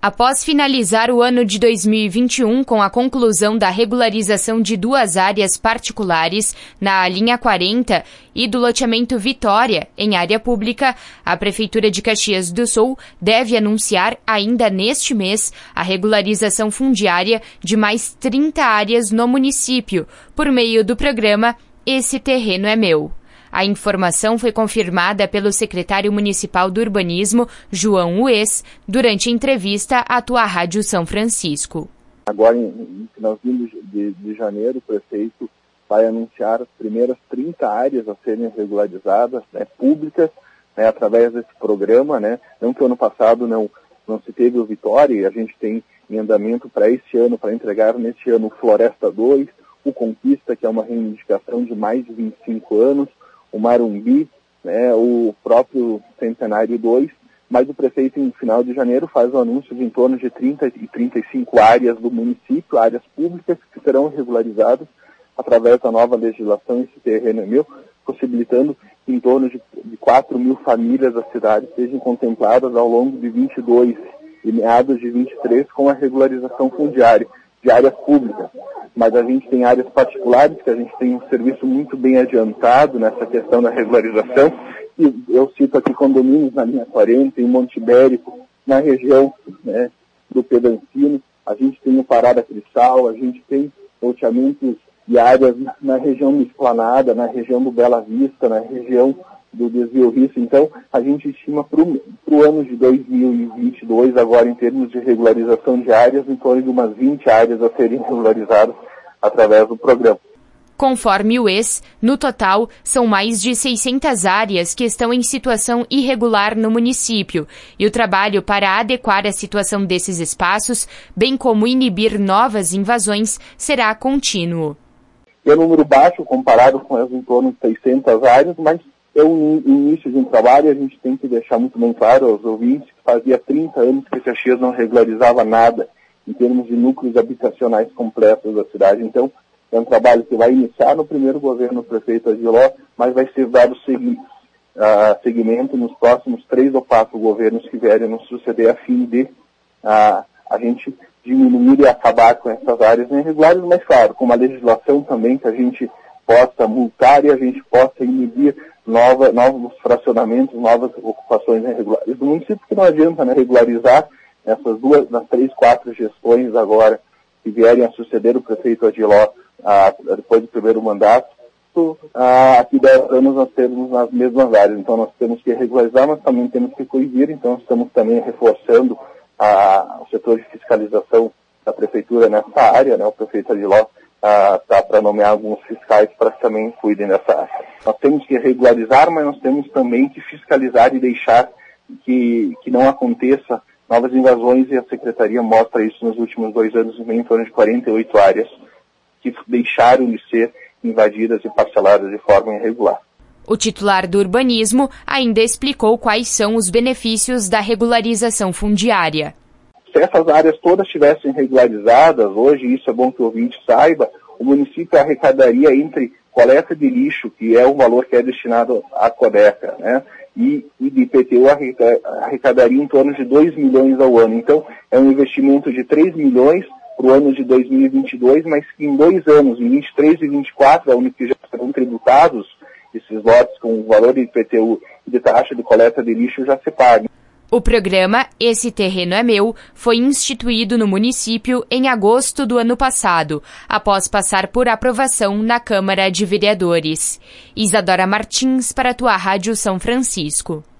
Após finalizar o ano de 2021 com a conclusão da regularização de 2 áreas particulares na linha 40 e do loteamento Vitória, em área pública, a Prefeitura de Caxias do Sul deve anunciar ainda neste mês a regularização fundiária de mais 30 áreas no município, por meio do programa Esse Terreno é Meu. A informação foi confirmada pelo secretário municipal do Urbanismo, João Ues, durante entrevista à tua Rádio São Francisco. Agora, no finalzinho de janeiro, o prefeito vai anunciar as primeiras 30 áreas a serem regularizadas, públicas, através desse programa. Não que o ano passado não se teve o Vitória, e a gente tem em andamento para esse ano, para entregar neste ano o Floresta 2, o Conquista, que é uma reivindicação de mais de 25 anos, o Marumbi, o próprio Centenário 2, mas o prefeito, em final de janeiro, faz o anúncio de em torno de 30 e 35 áreas do município, áreas públicas, que serão regularizadas através da nova legislação Esse Terreno é Meu, possibilitando que em torno de 4 mil famílias da cidade sejam contempladas ao longo de 22 e meados de 23 com a regularização fundiária de áreas públicas. Mas a gente tem áreas particulares, que a gente tem um serviço muito bem adiantado nessa questão da regularização, e eu cito aqui condomínios na linha 40, em Monte Ibérico, na região do Pedancino, a gente tem o Parada Cristal, a gente tem loteamentos e áreas na região do Esplanada, na região do Bela Vista, na região do Desvio Risso. Então, a gente estima para o ano de 2022, agora em termos de regularização de áreas, em torno de umas 20 áreas a serem regularizadas através do programa. Conforme o ex, no total, são mais de 600 áreas que estão em situação irregular no município, e o trabalho para adequar a situação desses espaços, bem como inibir novas invasões, será contínuo. É um número baixo comparado com as em torno de 600 áreas, mas é o início de um trabalho, e a gente tem que deixar muito bem claro aos ouvintes que fazia 30 anos que Caxias não regularizava nada em termos de núcleos habitacionais completos da cidade. Então, é um trabalho que vai iniciar no primeiro governo do prefeito Agiló, mas vai ser dado seguimento nos próximos 3 ou 4 governos que vierem nos suceder, a fim de a gente diminuir e acabar com essas áreas irregulares, mas claro, com uma legislação também que a gente possa multar e a gente possa inibir novos fracionamentos, novas ocupações irregulares do município, que não adianta regularizar essas 2, 3, 4 gestões agora que vierem a suceder o prefeito Agiló depois do primeiro mandato. Aqui 10 anos nós temos nas mesmas áreas, então nós temos que regularizar, mas também temos que coibir, então nós estamos também reforçando o setor de fiscalização da prefeitura nessa área, o prefeito Agiló está para nomear alguns fiscais para que também cuidem dessa área. Nós temos que regularizar, mas nós temos também que fiscalizar e deixar que não aconteça novas invasões, e a Secretaria mostra isso nos últimos 2 anos, em torno de 48 áreas que deixaram de ser invadidas e parceladas de forma irregular. O titular do urbanismo ainda explicou quais são os benefícios da regularização fundiária. Se essas áreas todas estivessem regularizadas, hoje, isso é bom que o ouvinte saiba, o município arrecadaria entre coleta de lixo, que é o valor que é destinado à Codeca, e de IPTU arrecadaria em torno de 2 milhões ao ano. Então, é um investimento de 3 milhões para o ano de 2022, mas que em 2 anos, em 23 e 24, é onde que já serão tributados esses lotes com o valor de IPTU e de taxa de coleta de lixo já se paga. O programa Esse Terreno é Meu foi instituído no município em agosto do ano passado, após passar por aprovação na Câmara de Vereadores. Isadora Martins, para a tua Rádio São Francisco.